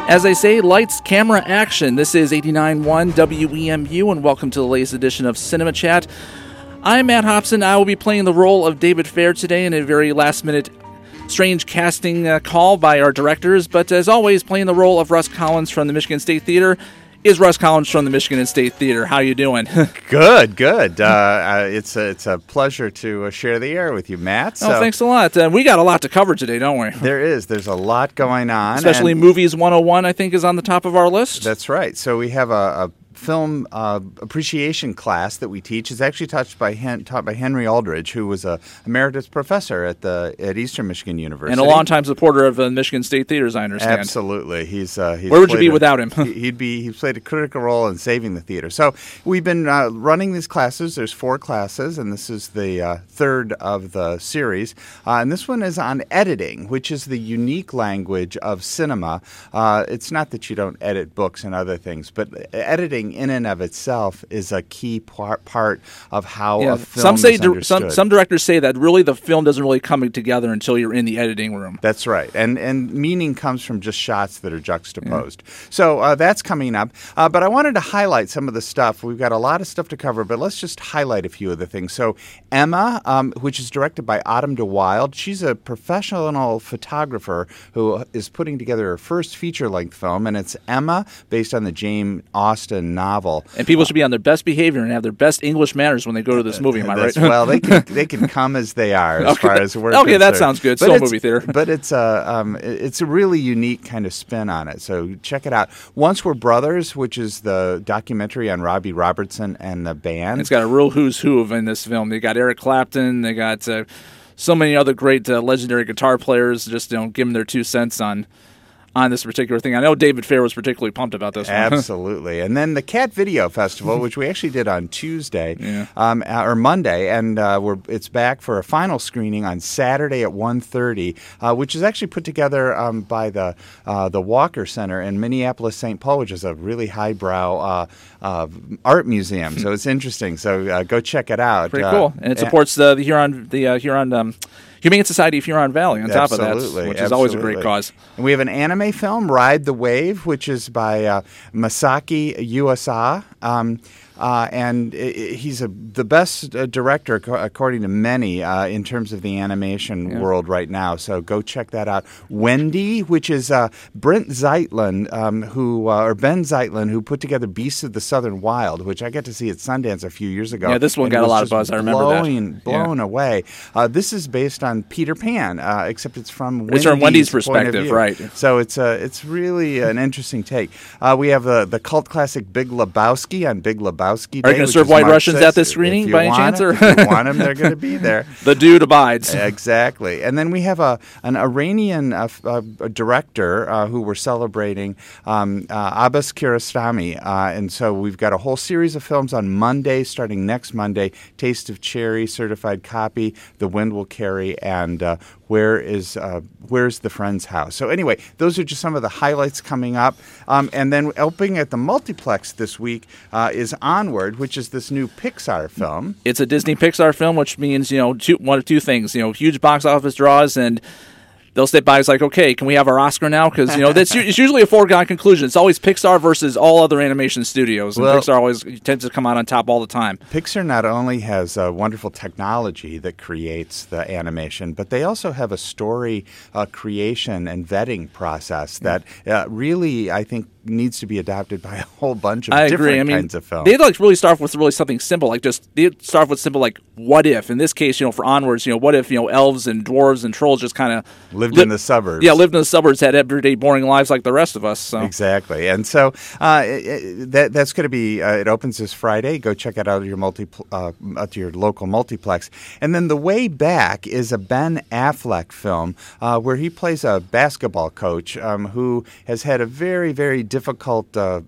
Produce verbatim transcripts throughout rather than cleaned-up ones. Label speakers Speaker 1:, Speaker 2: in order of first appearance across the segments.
Speaker 1: As I say, lights, camera, action. This is eighty-nine point one W E M U, and welcome to the latest edition of Cinema Chat. I'm Matt Hobson. I will be playing the role of David Fair today in a very last-minute, strange casting uh, call by our directors. But as always, playing the role of Russ Collins from the Michigan State Theater is Russ Collins from the Michigan State Theater. How you doing?
Speaker 2: Good, good. Uh, uh, it's a, it's a pleasure to uh, share the air with you, Matt.
Speaker 1: So. Oh, thanks a lot. Uh, we got a lot to cover today, don't we?
Speaker 2: There is. There's a lot going on.
Speaker 1: Especially Movies one oh one, I think, is on the top of our list.
Speaker 2: That's right. So we have a, a film uh, appreciation class that we teach. It's actually taught by Hen- taught by Henry Aldridge, who was a emeritus professor at the at Eastern Michigan University
Speaker 1: and a longtime supporter of the Michigan State Theater, as I understand.
Speaker 2: Absolutely, he's, uh, he's
Speaker 1: where would you be
Speaker 2: a,
Speaker 1: without him?
Speaker 2: he'd be he played a critical role in saving the theater. So we've been uh, running these classes. There's four classes, and this is the uh, third of the series. Uh, and this one is on editing, which is the unique language of cinema. Uh, it's not that you don't edit books and other things, but editing in and of itself is a key part part of how
Speaker 1: yeah.
Speaker 2: a film
Speaker 1: some say
Speaker 2: is
Speaker 1: di-
Speaker 2: understood.
Speaker 1: some some directors say that really the film doesn't really come together until you're in the editing room.
Speaker 2: That's right, and and meaning comes from just shots that are juxtaposed. Yeah. So uh, that's coming up. Uh, but I wanted to highlight some of the stuff. We've got a lot of stuff to cover, but let's just highlight a few of the things. So Emma, um, which is directed by Autumn de Wilde, she's a professional photographer who is putting together her first feature-length film, and it's Emma, based on the Jane Austen novel.
Speaker 1: And people should be on their best behavior and have their best English manners when they go to this movie. Am I right?
Speaker 2: Well, they can they can come as they are, as
Speaker 1: okay.
Speaker 2: far as we're
Speaker 1: okay,
Speaker 2: concerned.
Speaker 1: that sounds good.
Speaker 2: But
Speaker 1: Still a movie theater,
Speaker 2: but it's a um, it's a really unique kind of spin on it. So check it out. Once We're Brothers, which is the documentary on Robbie Robertson and the band.
Speaker 1: It's got a real who's who of in this film. They got Eric Clapton. They got uh, so many other great uh, legendary guitar players. Just you know, give them their two cents on. on this particular thing. I know David Fair was particularly pumped about this one.
Speaker 2: Absolutely. And then the Cat Video Festival, which we actually did on Tuesday,
Speaker 1: yeah.
Speaker 2: um, or Monday, and uh, we're, it's back for a final screening on Saturday at one thirty, uh, which is actually put together um, by the uh, the Walker Center in Minneapolis, Saint Paul, which is a really highbrow uh, uh, art museum. So it's interesting. So uh, go check it out.
Speaker 1: Pretty
Speaker 2: uh,
Speaker 1: cool. And it supports the, the Huron, the uh, Huron um, Humane Society of Huron Valley on top
Speaker 2: absolutely,
Speaker 1: of that, which is
Speaker 2: absolutely.
Speaker 1: always a great cause.
Speaker 2: And we have an anime film, Ride the Wave, which is by uh, Masaki Yuasa. Um, Uh, and it, he's a, the best uh, director, co- according to many, uh, in terms of the animation yeah. world right now. So go check that out. Wendy, which is uh, Brent Zeitlin, um, who uh, or Ben Zeitlin, who put together Beasts of the Southern Wild, which I got to see at Sundance a few years ago.
Speaker 1: Yeah, this one got a lot of buzz. I remember
Speaker 2: blowing,
Speaker 1: that.
Speaker 2: Blown
Speaker 1: yeah.
Speaker 2: away. Uh, this is based on Peter Pan, uh, except it's from Wendy's,
Speaker 1: it's from Wendy's
Speaker 2: perspective,
Speaker 1: point of view. Right?
Speaker 2: So it's uh, it's really an interesting take. Uh, we have uh, the cult classic Big Lebowski on Big Lebowski. Day,
Speaker 1: Are you going to serve White Russians at this screening by any chance?
Speaker 2: Or? If you want them, they're going to be there.
Speaker 1: The dude abides.
Speaker 2: Exactly. And then we have a an Iranian uh, uh, director uh, who we're celebrating, um, uh, Abbas Kiarostami. Uh, and so we've got a whole series of films on Monday, starting next Monday, Taste of Cherry, Certified Copy, The Wind Will Carry, and uh, Where is uh, Where's the Friend's House? So anyway, those are just some of the highlights coming up. Um, and then opening at the multiplex this week uh, is Onward, which is this new Pixar film.
Speaker 1: It's a Disney Pixar film, which means, you know, two, one of two things, you know, huge box office draws, and they'll step by. It's like, okay, can we have our Oscar now? Because, you know, that's it's usually a foregone conclusion. It's always Pixar versus all other animation studios. And well, Pixar always tends to come out on top all the time.
Speaker 2: Pixar not only has uh, wonderful technology that creates the animation, but they also have a story uh, creation and vetting process that uh, really, I think, needs to be adopted by a whole bunch of
Speaker 1: I
Speaker 2: different
Speaker 1: agree. I mean,
Speaker 2: kinds of films.
Speaker 1: They'd like really start with really something simple, like just they'd start with simple like what if. In this case, you know, for Onwards, you know, what if you know elves and dwarves and trolls just kind of
Speaker 2: lived li- in the suburbs.
Speaker 1: Yeah, lived in the suburbs, had everyday boring lives like the rest of us. So.
Speaker 2: Exactly, and so uh, it, it, that that's going to be. Uh, it opens this Friday. Go check it out at your multi uh, at your local multiplex. And then The Way Back is a Ben Affleck film uh, where he plays a basketball coach um, who has had a very very difficult uh,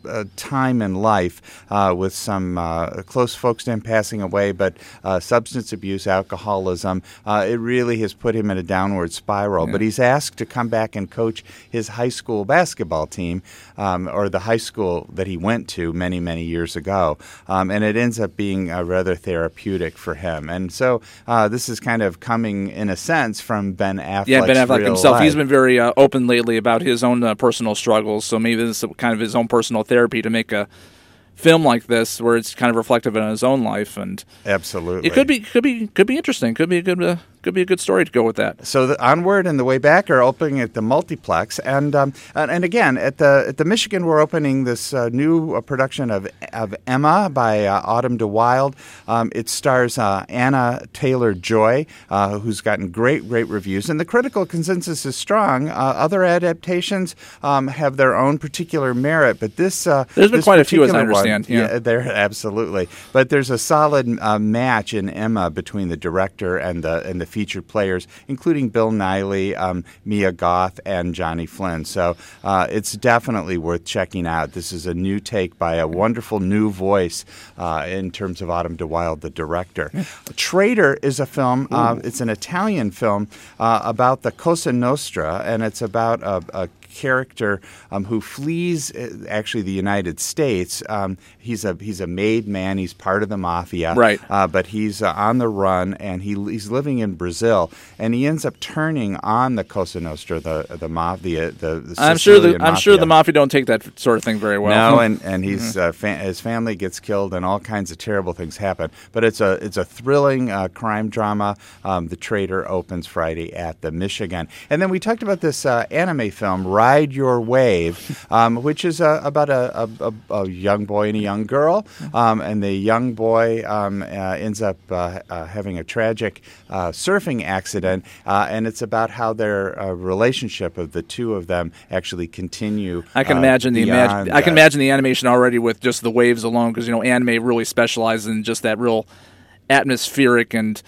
Speaker 2: uh, time in life uh, with some uh, close folks to him passing away, but uh, substance abuse, alcoholism. Uh, it really has put him in a downward spiral. Yeah. But he's asked to come back and coach his high school basketball team, um, or the high school that he went to many, many years ago. Um, and it ends up being uh, rather therapeutic for him. And so uh, this is kind of coming, in a sense, from Ben Affleck's
Speaker 1: Yeah, Ben Affleck himself.
Speaker 2: life.
Speaker 1: He's been very uh, open lately about his own uh, personal struggles, so maybe this is kind of his own personal therapy to make a film like this, where it's kind of reflective on his own life. And
Speaker 2: absolutely,
Speaker 1: it could be, could be, could be interesting. Could be a good, uh, could be a good story to go with that.
Speaker 2: So the Onward and The Way Back are opening at the Multiplex, and um, and, and again at the at the Michigan, we're opening this uh, new uh, production of of Emma by uh, Autumn de Wilde. Um, it stars uh, Anna Taylor-Joy, uh, who's gotten great great reviews, and the critical consensus is strong. Uh, other adaptations um, have their own particular merit, but this uh,
Speaker 1: there's been
Speaker 2: this
Speaker 1: quite a few, as I understand.
Speaker 2: One,
Speaker 1: yeah,
Speaker 2: yeah, there absolutely. But there's a solid uh, match in Emma between the director and the and the featured players, including Bill Nighy, um, Mia Goth, and Johnny Flynn. So uh, it's definitely worth checking out. This is a new take by a wonderful new voice uh, in terms of Autumn de Wilde, the director. Traitor is a film. Uh, it's an Italian film uh, about the Cosa Nostra, and it's about a, a character um, who flees uh, actually the United States. Um, he's a he's a made man. He's part of the mafia,
Speaker 1: right?
Speaker 2: Uh, but he's uh, on the run, and he he's living in Brazil, and he ends up turning on the Cosa Nostra, the the mafia. The, the
Speaker 1: I'm sure the
Speaker 2: mafia.
Speaker 1: I'm sure the mafia don't take that sort of thing very well.
Speaker 2: No, and and he's uh, fa- his family gets killed, and all kinds of terrible things happen. But it's a it's a thrilling uh, crime drama. Um, the Traitor opens Friday at the Michigan, and then we talked about this uh, anime film, Ride Your Wave, um, which is uh, about a, a, a young boy and a young girl, um, and the young boy um, uh, ends up uh, uh, having a tragic uh, surfing accident, uh, and it's about how their uh, relationship of the two of them actually continue.
Speaker 1: I can
Speaker 2: uh,
Speaker 1: imagine the
Speaker 2: beyond,
Speaker 1: imag- I can
Speaker 2: uh,
Speaker 1: imagine the animation already with just the waves alone, because you know anime really specializes in just that real atmospheric and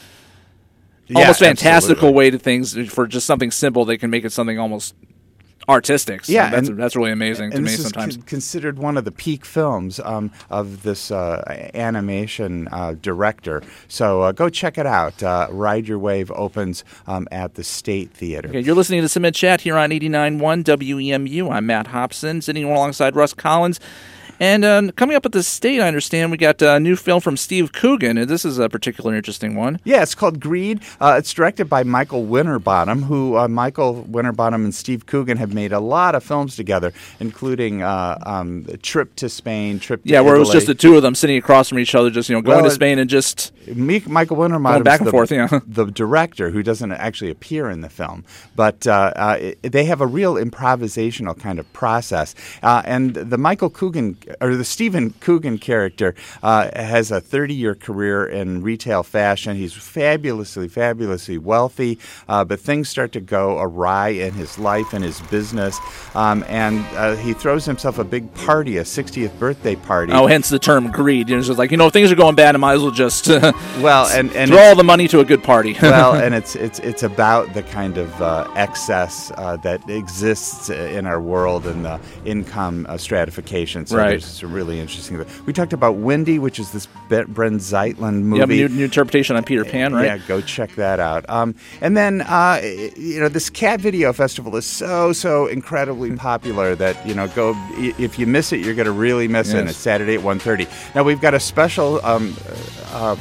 Speaker 1: almost
Speaker 2: yeah,
Speaker 1: fantastical
Speaker 2: absolutely.
Speaker 1: way to things. For just something simple, they can make it something almost artistic. So
Speaker 2: yeah,
Speaker 1: that's
Speaker 2: and,
Speaker 1: that's really amazing to
Speaker 2: and
Speaker 1: me
Speaker 2: this
Speaker 1: sometimes.
Speaker 2: is con- considered one of the peak films um, of this uh, animation uh, director. So uh, go check it out. Uh, Ride Your Wave opens um, at the State Theater.
Speaker 1: Okay, you're listening to Cinema Chat here on eighty-nine point one W E M U. I'm Matt Hobson, sitting alongside Russ Collins. And uh, coming up at the State, I understand, we got a new film from Steve Coogan, and this is a particularly interesting one.
Speaker 2: Yeah, it's called Greed. Uh, it's directed by Michael Winterbottom, who uh, Michael Winterbottom and Steve Coogan have made a lot of films together, including uh, um, Trip to Spain, Trip to
Speaker 1: Yeah, where
Speaker 2: Italy.
Speaker 1: it was just the two of them sitting across from each other, just you know going
Speaker 2: Well,
Speaker 1: to Spain and just
Speaker 2: Me- Michael Winterbottom
Speaker 1: going back and
Speaker 2: the,
Speaker 1: forth. Yeah,
Speaker 2: the director, who doesn't actually appear in the film, but uh, uh, it, they have a real improvisational kind of process. Uh, and the Michael Coogan or the Stephen Coogan character uh, has a thirty-year career in retail fashion. He's fabulously, fabulously wealthy, uh, but things start to go awry in his life and his business, um, and uh, he throws himself a big party, a sixtieth birthday party.
Speaker 1: oh, hence the term greed. You know, it's just like you know, if things are going bad, I might as well just uh,
Speaker 2: well, and, and
Speaker 1: throw all the money to a good party.
Speaker 2: well, and it's it's it's about the kind of uh, excess uh, that exists in our world and the income uh, stratification. So
Speaker 1: Right.
Speaker 2: there's some really interesting. We talked about Wendy, which is this Brent Zeitlin movie.
Speaker 1: You have a new, new interpretation on Peter Pan, right?
Speaker 2: Yeah, go check that out. Um, and then, uh, you know, this Cat Video Festival is so, so incredibly popular that, you know, go if you miss it, you're going to really miss
Speaker 1: Yes.
Speaker 2: it. And it's Saturday at one thirty. Now, we've got a special um, uh,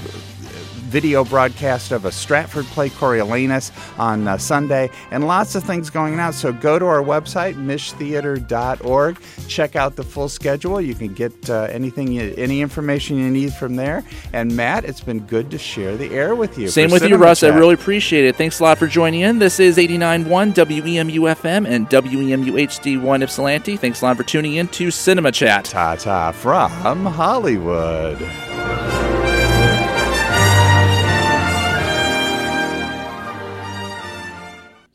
Speaker 2: video broadcast of a Stratford play, Coriolanus, on uh, Sunday, and lots of things going out. So go to our website, mish theater dot org. Check out the full schedule. You can get uh, anything, you, any information you need from there. And Matt, it's been good to share the air with you.
Speaker 1: Same
Speaker 2: for
Speaker 1: with you,
Speaker 2: Cinema
Speaker 1: Russ.
Speaker 2: Chat.
Speaker 1: I really appreciate it. Thanks a lot for joining in. This is eighty-nine point one W E M U F M and W E M U H D one Ypsilanti. Thanks a lot for tuning in to Cinema Chat.
Speaker 2: Ta-ta from Hollywood.